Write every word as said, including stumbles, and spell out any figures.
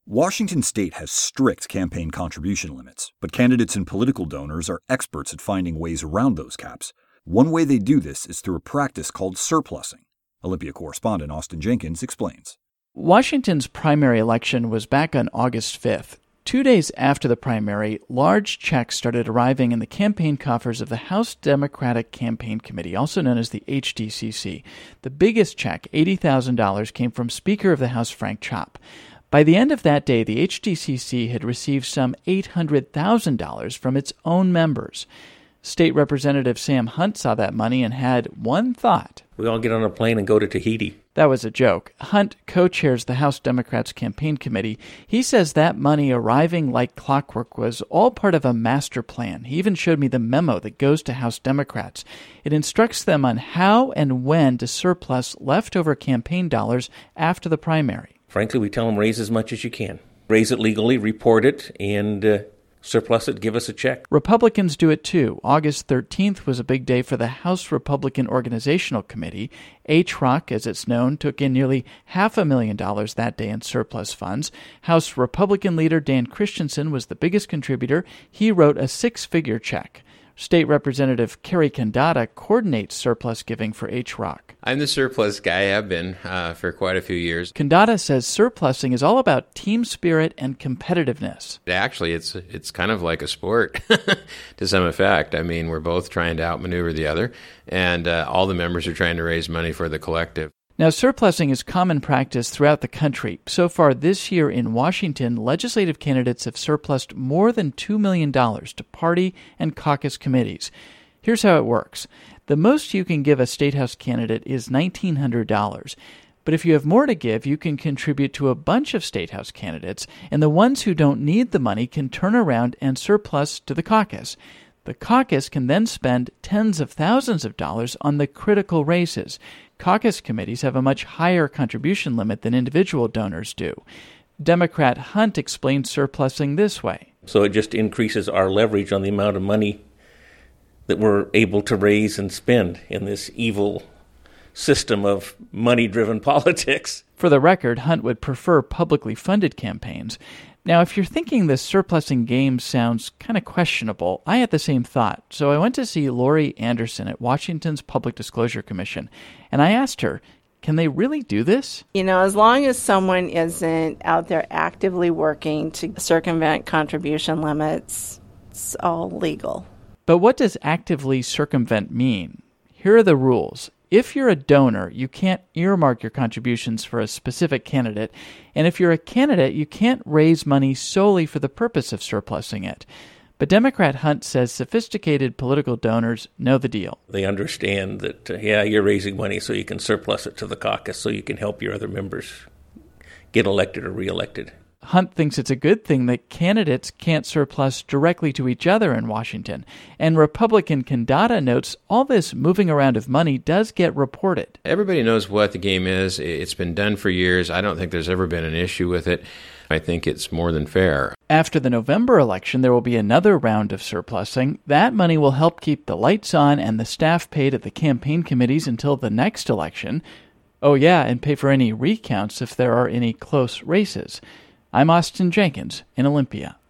Washington state has strict campaign contribution limits, but candidates and political donors are experts at finding ways around those caps. One way they do this is through a practice called surplusing. Olympia correspondent Austin Jenkins explains. Washington's primary election was back on August fifth. Two days after the primary, large checks started arriving in the campaign coffers of the House Democratic Campaign Committee, also known as the H D C C. The biggest check, eighty thousand dollars, came from Speaker of the House Frank Chopp. By the end of that day, the H D C C had received some eight hundred thousand dollars from its own members. State Representative Sam Hunt saw that money and had one thought. We all get on a plane and go to Tahiti. That was a joke. Hunt co-chairs the House Democrats Campaign Committee. He says that money arriving like clockwork was all part of a master plan. He even showed me the memo that goes to House Democrats. It instructs them on how and when to surplus leftover campaign dollars after the primary. Frankly, we tell them raise as much as you can. Raise it legally, report it, and uh, surplus it, give us a check. Republicans do it too. August thirteenth was a big day for the House Republican Organizational Committee. H R O C, as it's known, took in nearly half a million dollars that day in surplus funds. House Republican leader Dan Christensen was the biggest contributor. He wrote a six-figure check. State Representative Kerry Kandata coordinates surplus giving for H R O C. I'm the surplus guy. I have been uh, for quite a few years. Kandata says surplusing is all about team spirit and competitiveness. Actually, it's it's kind of like a sport to some effect. I mean, we're both trying to outmaneuver the other, and uh, all the members are trying to raise money for the collective. Now, surplusing is common practice throughout the country. So far this year in Washington, legislative candidates have surplused more than two million dollars to party and caucus committees. Here's how it works. The most you can give a State House candidate is nineteen hundred dollars. But if you have more to give, you can contribute to a bunch of State House candidates, and the ones who don't need the money can turn around and surplus to the caucus. The caucus can then spend tens of thousands of dollars on the critical races. Caucus committees have a much higher contribution limit than individual donors do. Democrat Hunt explained surplusing this way. So it just increases our leverage on the amount of money that we're able to raise and spend in this evil system of money-driven politics. For the record, Hunt would prefer publicly funded campaigns. Now, if you're thinking this surplusing game sounds kind of questionable, I had the same thought. So I went to see Lori Anderson at Washington's Public Disclosure Commission, and I asked her, can they really do this? You know, as long as someone isn't out there actively working to circumvent contribution limits, it's all legal. But what does actively circumvent mean? Here are the rules. If you're a donor, you can't earmark your contributions for a specific candidate, and if you're a candidate, you can't raise money solely for the purpose of surplusing it. But Democrat Hunt says sophisticated political donors know the deal. They understand that, uh, yeah, you're raising money so you can surplus it to the caucus so you can help your other members get elected or reelected. Hunt thinks it's a good thing that candidates can't surplus directly to each other in Washington. And Republican Kandata notes all this moving around of money does get reported. Everybody knows what the game is. It's been done for years. I don't think there's ever been an issue with it. I think it's more than fair. After the November election, there will be another round of surplusing. That money will help keep the lights on and the staff paid at the campaign committees until the next election. Oh yeah, and pay for any recounts if there are any close races. I'm Austin Jenkins in Olympia.